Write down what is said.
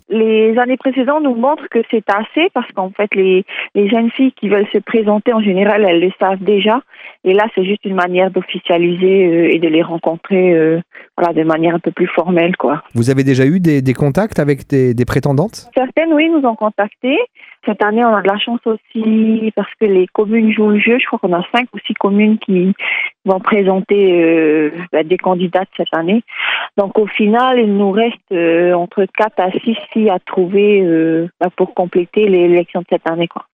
Les années précédentes nous montrent que c'est assez parce qu'en fait, les jeunes filles qui veulent se présenter, en général, elles le savent déjà. Et là, c'est juste une manière d'officialiser et de les rencontrer de manière un peu plus formelle, quoi. Vous avez déjà eu des contacts avec des prétendantes? Certaines, oui, nous ont contactés. Cette année, on a de la chance aussi parce que les communes jouent le jeu. Je crois qu'on a 5 ou 6 communes qui vont présenter des candidates cette année. Donc, au final, il nous reste entre 4 à 6 filles à trouver pour compléter l'élection de cette année, quoi.